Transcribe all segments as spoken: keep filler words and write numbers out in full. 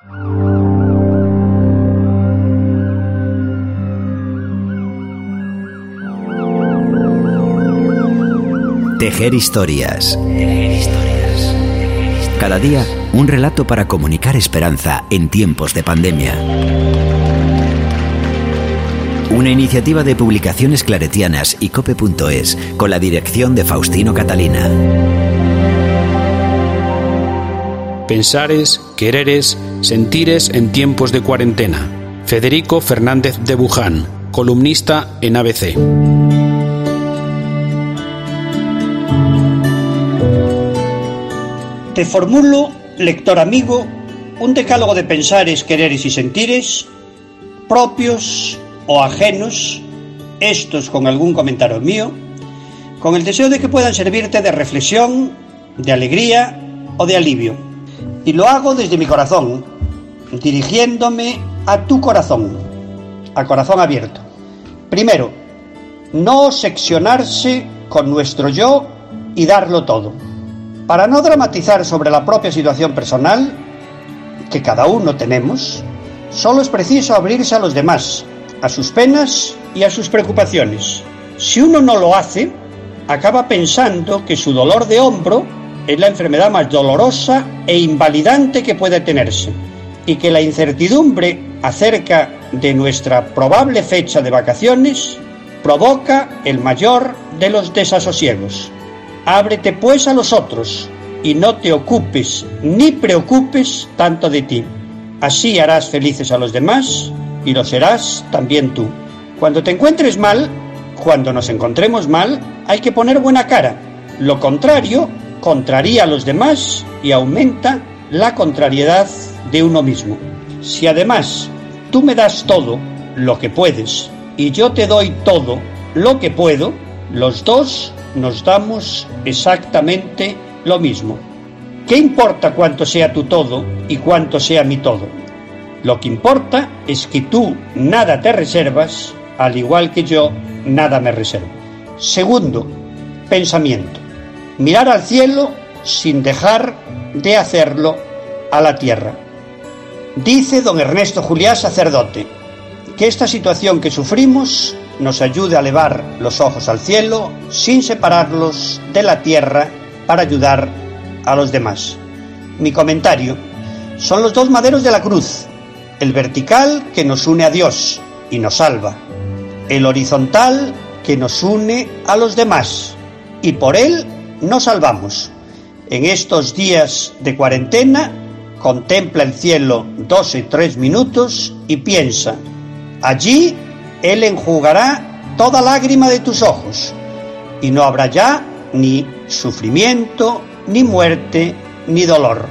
Tejer historias. Cada día, un relato para comunicar esperanza en tiempos de pandemia. Una iniciativa de Publicaciones Claretianas y cope punto es, con la dirección de Faustino Catalina. Pensares, quereres, sentires en tiempos de cuarentena. Federico Fernández de Buján, columnista en A B C. Te formulo, lector amigo, un decálogo de pensares, quereres y sentires, propios o ajenos, estos con algún comentario mío, con el deseo de que puedan servirte de reflexión, de alegría o de alivio. Y lo hago desde mi corazón, dirigiéndome a tu corazón, a corazón abierto. Primero, no seccionarse con nuestro yo y darlo todo. Para no dramatizar sobre la propia situación personal, que cada uno tenemos, solo es preciso abrirse a los demás, a sus penas y a sus preocupaciones. Si uno no lo hace, acaba pensando que su dolor de hombro es la enfermedad más dolorosa e invalidante que puede tenerse, y que la incertidumbre acerca de nuestra probable fecha de vacaciones provoca el mayor de los desasosiegos. Ábrete pues a los otros y no te ocupes ni preocupes tanto de ti. Así harás felices a los demás y lo serás también tú. Cuando te encuentres mal, cuando nos encontremos mal, hay que poner buena cara. Lo contrario contraría a los demás y aumenta la contrariedad de uno mismo. Si además tú me das todo lo que puedes y yo te doy todo lo que puedo, los dos nos damos exactamente lo mismo. ¿Qué importa cuánto sea tu todo y cuánto sea mi todo? Lo que importa es que tú nada te reservas, al igual que yo nada me reservo. Segundo pensamiento: mirar al cielo sin dejar de hacerlo a la tierra. Dice don Ernesto Juliá, sacerdote, que esta situación que sufrimos nos ayude a elevar los ojos al cielo sin separarlos de la tierra para ayudar a los demás. Mi comentario: son los dos maderos de la cruz, el vertical que nos une a Dios y nos salva, el horizontal que nos une a los demás y por él nos salvamos. En estos días de cuarentena, contempla el cielo dos y tres minutos y piensa: allí Él enjugará toda lágrima de tus ojos, y no habrá ya ni sufrimiento, ni muerte, ni dolor.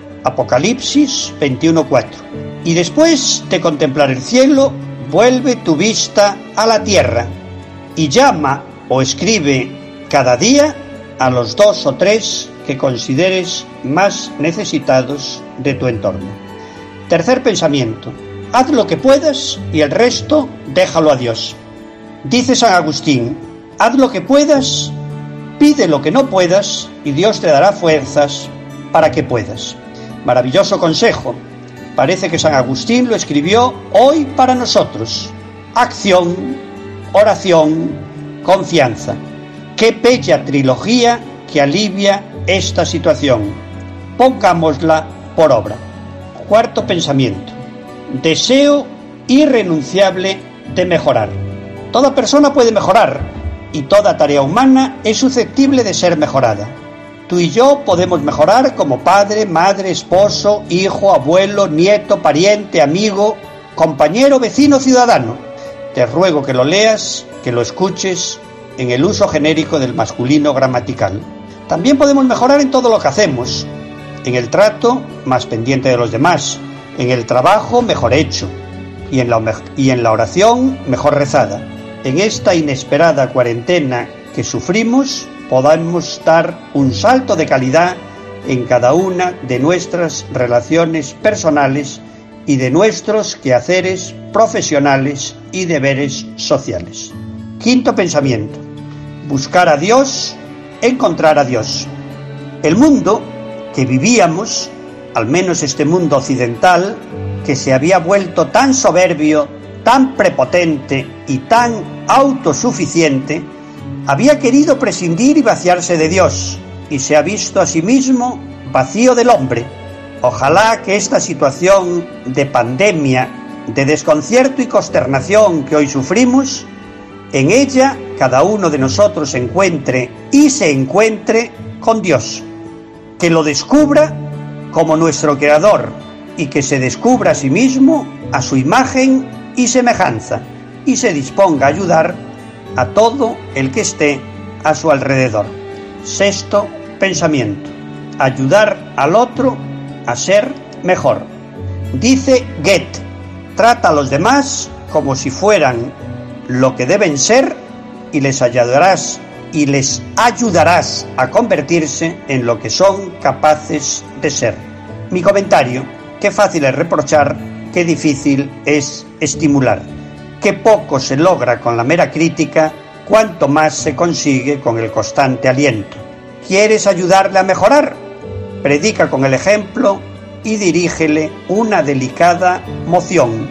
Apocalipsis veintiuno cuatro. Y después de contemplar el cielo, vuelve tu vista a la tierra, y llama o escribe cada día a los dos o tres que consideres más necesitados de tu entorno. Tercer pensamiento: haz lo que puedas y el resto déjalo a Dios. Dice San Agustín: haz lo que puedas, pide lo que no puedas y Dios te dará fuerzas para que puedas. Maravilloso consejo. Parece que San Agustín lo escribió hoy para nosotros. Acción, oración, confianza. Qué bella trilogía que alivia esta situación. Pongámosla por obra. Cuarto pensamiento: deseo irrenunciable de mejorar. Toda persona puede mejorar y toda tarea humana es susceptible de ser mejorada. Tú y yo podemos mejorar como padre, madre, esposo, hijo, abuelo, nieto, pariente, amigo, compañero, vecino, ciudadano. Te ruego que lo leas, que lo escuches en el uso genérico del masculino gramatical. También podemos mejorar en todo lo que hacemos: en el trato, más pendiente de los demás; en el trabajo, mejor hecho; y en la, y en la oración, mejor rezada. En esta inesperada cuarentena que sufrimos, podamos dar un salto de calidad en cada una de nuestras relaciones personales y de nuestros quehaceres profesionales y deberes sociales. Quinto pensamiento: buscar a Dios, encontrar a Dios. El mundo que vivíamos al menos este mundo occidental, que se había vuelto tan soberbio, tan prepotente y tan autosuficiente, había querido prescindir y vaciarse de Dios, y se ha visto a sí mismo vacío del hombre. Ojalá que esta situación de pandemia, de desconcierto y consternación que hoy sufrimos, en ella cada uno de nosotros se encuentre y se encuentre con Dios, que lo descubra como nuestro Creador y que se descubra a sí mismo a su imagen y semejanza y se disponga a ayudar a todo el que esté a su alrededor. Sexto pensamiento: ayudar al otro a ser mejor. Dice Goethe: trata a los demás como si fueran lo que deben ser y les ayudarás y les ayudarás a convertirse en lo que son capaces de ser. Mi comentario: qué fácil es reprochar, qué difícil es estimular. Qué poco se logra con la mera crítica, cuanto más se consigue con el constante aliento. ¿Quieres ayudarle a mejorar? Predica con el ejemplo y dirígele una delicada moción,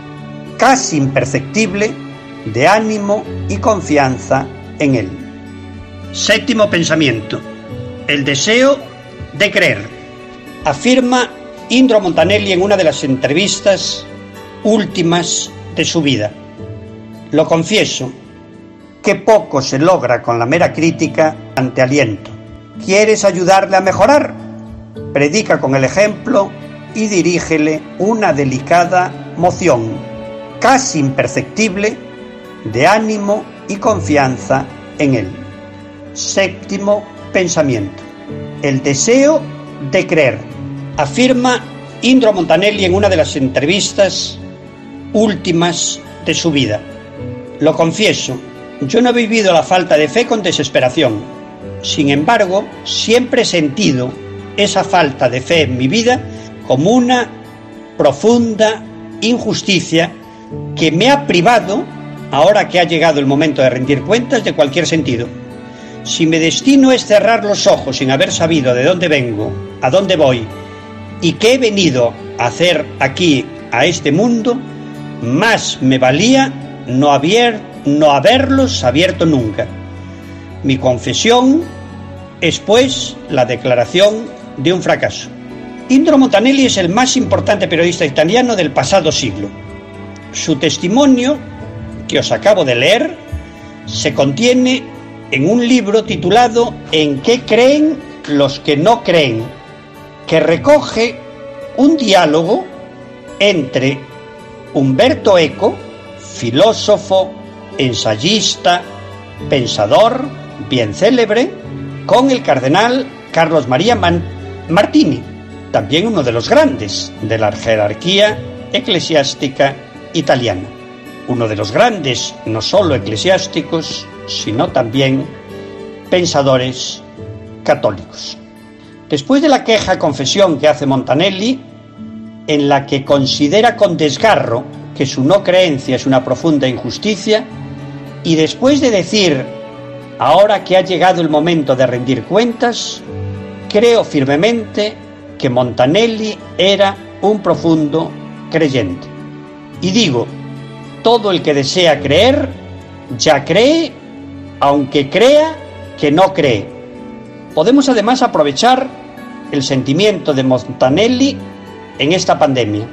casi imperceptible, de ánimo y confianza en él. Séptimo pensamiento: el deseo de creer. Afirma Indro Montanelli en una de las entrevistas últimas de su vida: lo confieso, que poco se logra con la mera crítica ante aliento. ¿Quieres ayudarle a mejorar? Predica con el ejemplo y dirígele una delicada moción, casi imperceptible, de ánimo y confianza en él. Séptimo pensamiento: el deseo de creer. Afirma Indro Montanelli en una de las entrevistas últimas de su vida: lo confieso, yo no he vivido la falta de fe con desesperación. Sin embargo, siempre he sentido esa falta de fe en mi vida como una profunda injusticia que me ha privado, ahora que ha llegado el momento de rendir cuentas, de cualquier sentido. Si mi destino es cerrar los ojos sin haber sabido de dónde vengo, a dónde voy y qué he venido a hacer aquí, a este mundo, más me valía no haber, no haberlos abierto nunca. Mi confesión es, pues, la declaración de un fracaso. Indro Montanelli es el más importante periodista italiano del pasado siglo. Su testimonio, que os acabo de leer, se contiene en un libro titulado ¿En qué creen los que no creen?, que recoge un diálogo entre Umberto Eco, filósofo, ensayista, pensador, bien célebre, con el cardenal Carlos María Man- Martini, también uno de los grandes de la jerarquía eclesiástica italiana. Uno de los grandes, no solo eclesiásticos, sino también pensadores católicos. Después de la queja confesión que hace Montanelli, en la que considera con desgarro que su no creencia es una profunda injusticia, y después de decir, ahora que ha llegado el momento de rendir cuentas, creo firmemente que Montanelli era un profundo creyente. Y digo, todo el que desea creer, ya cree, aunque crea que no cree. Podemos además aprovechar el sentimiento de Montanelli en esta pandemia.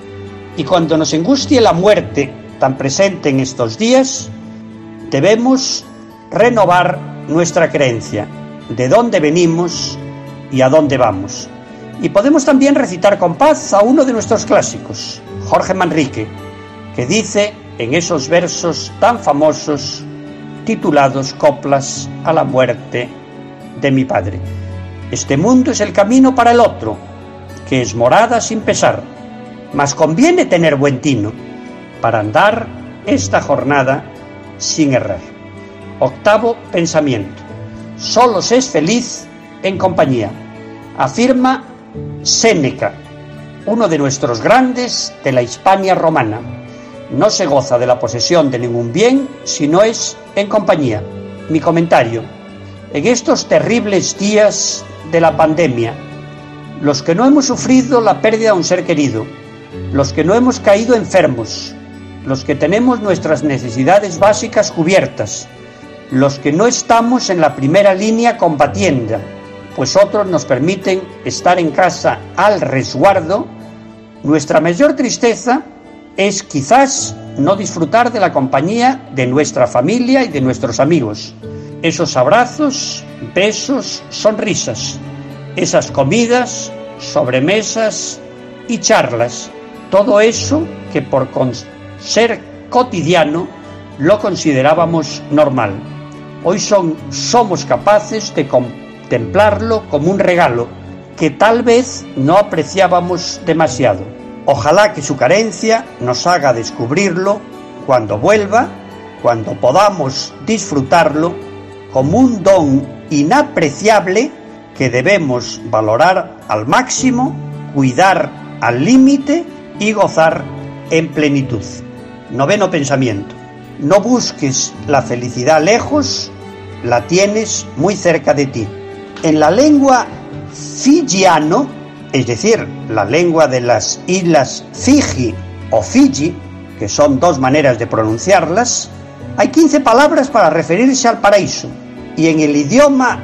Y cuando nos angustie la muerte tan presente en estos días, debemos renovar nuestra creencia de dónde venimos y a dónde vamos. Y podemos también recitar con paz a uno de nuestros clásicos, Jorge Manrique, que dice en esos versos tan famosos titulados Coplas a la muerte de mi padre: este mundo es el camino para el otro, que es morada sin pesar, mas conviene tener buen tino para andar esta jornada sin errar. Octavo pensamiento: solo se es feliz en compañía. Afirma Séneca, uno de nuestros grandes de la Hispania romana: no se goza de la posesión de ningún bien si no es en compañía. Mi comentario: en estos terribles días de la pandemia, los que no hemos sufrido la pérdida de un ser querido, los que no hemos caído enfermos, los que tenemos nuestras necesidades básicas cubiertas, los que no estamos en la primera línea combatiendo, pues otros nos permiten estar en casa al resguardo. Nuestra mayor tristeza es quizás no disfrutar de la compañía de nuestra familia y de nuestros amigos. Esos abrazos, besos, sonrisas, esas comidas, sobremesas y charlas, todo eso que por ser cotidiano lo considerábamos normal. Hoy son, somos capaces de contemplarlo como un regalo que tal vez no apreciábamos demasiado. Ojalá que su carencia nos haga descubrirlo cuando vuelva, cuando podamos disfrutarlo como un don inapreciable que debemos valorar al máximo, cuidar al límite y gozar en plenitud. Noveno pensamiento. No busques la felicidad lejos, la tienes muy cerca de ti. En la lengua fijiano, es decir, la lengua de las islas Fiji o Fiji, que son dos maneras de pronunciarlas, hay quince palabras para referirse al paraíso, y en el idioma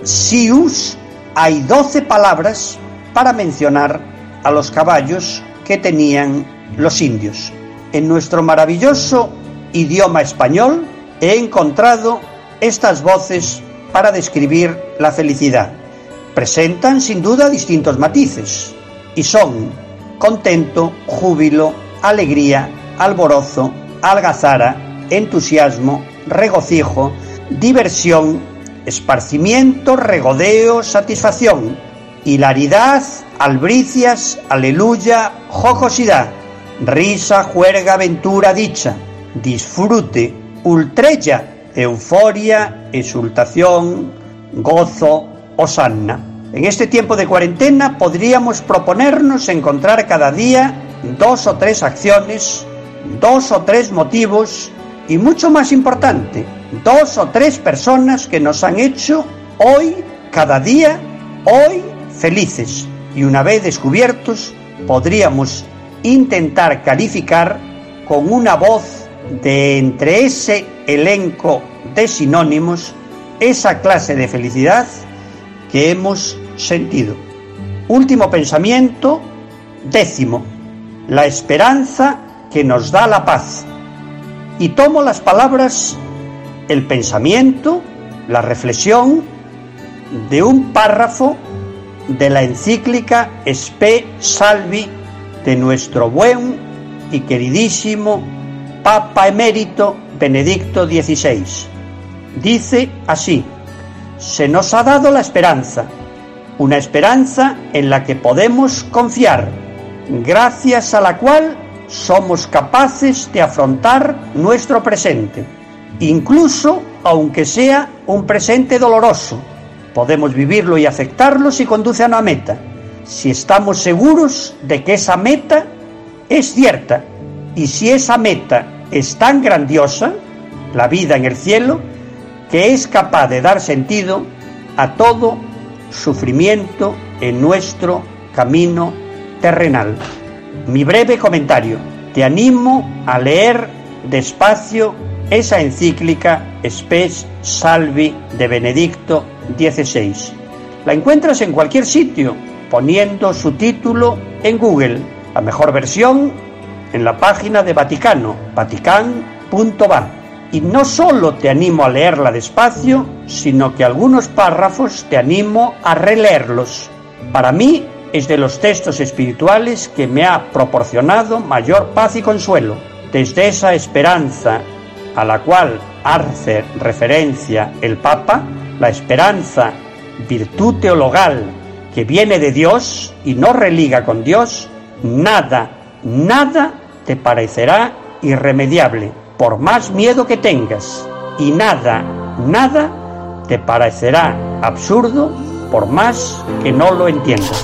Sius hay doce palabras para mencionar a los caballos que tenían los indios. En nuestro maravilloso idioma español he encontrado estas voces para describir la felicidad. Presentan sin duda distintos matices y son contento, júbilo, alegría, alborozo, algazara, entusiasmo, regocijo, diversión, esparcimiento, regodeo, satisfacción, hilaridad, albricias, aleluya, jocosidad, risa, juerga, aventura, dicha, disfrute, ultrella, euforia, exultación, gozo, hosanna. En este tiempo de cuarentena podríamos proponernos encontrar cada día dos o tres acciones, dos o tres motivos y, mucho más importante, dos o tres personas que nos han hecho hoy, cada día, hoy, felices. Y una vez descubiertos, podríamos intentar calificar con una voz de entre ese elenco de sinónimos esa clase de felicidad que hemos sentido. Último pensamiento, décimo, la esperanza que nos da la paz. Y tomo las palabras, el pensamiento, la reflexión de un párrafo de la encíclica Spe Salvi de nuestro buen y queridísimo Papa Emérito Benedicto dieciséis. Dice así: se nos ha dado la esperanza, una esperanza en la que podemos confiar, gracias a la cual somos capaces de afrontar nuestro presente, incluso aunque sea un presente doloroso. Podemos vivirlo y aceptarlo si conduce a una meta, si estamos seguros de que esa meta es cierta, y si esa meta es tan grandiosa, la vida en el cielo, que es capaz de dar sentido a todo sufrimiento en nuestro camino terrenal. Mi breve comentario: te animo a leer despacio esa encíclica Spes Salvi de Benedicto dieciséis. La encuentras en cualquier sitio poniendo su título en Google. La mejor versión en la página de Vaticano, vatican punto va. Y no solo te animo a leerla despacio, sino que algunos párrafos te animo a releerlos. Para mí es de los textos espirituales que me ha proporcionado mayor paz y consuelo. Desde esa esperanza a la cual hace referencia el Papa, la esperanza, virtud teologal que viene de Dios y no religa con Dios, nada, nada te parecerá irremediable, por más miedo que tengas, y nada, nada te parecerá absurdo, por más que no lo entiendas.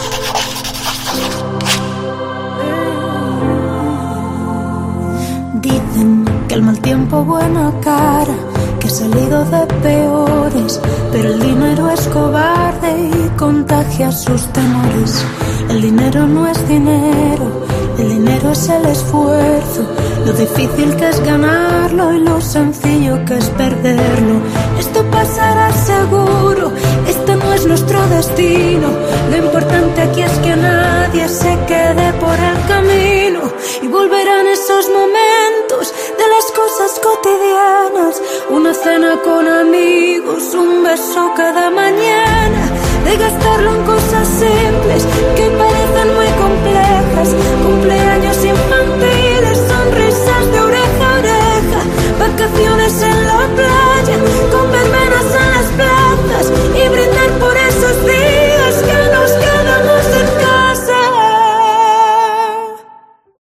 Dicen que el mal tiempo buena cara, que salido de peores, pero el dinero es cobarde y contagia sus temores. El dinero no es dinero, el dinero es el esfuerzo, lo difícil que es ganarlo y lo sencillo que es perderlo. Esto pasará seguro, este no es nuestro destino. Lo importante aquí es que nadie se quede por el camino. Y volverán esos momentos de las cosas cotidianas, una cena con amigos, un beso cada mañana, de gastarlo en cosas simples que parecen muy complejas,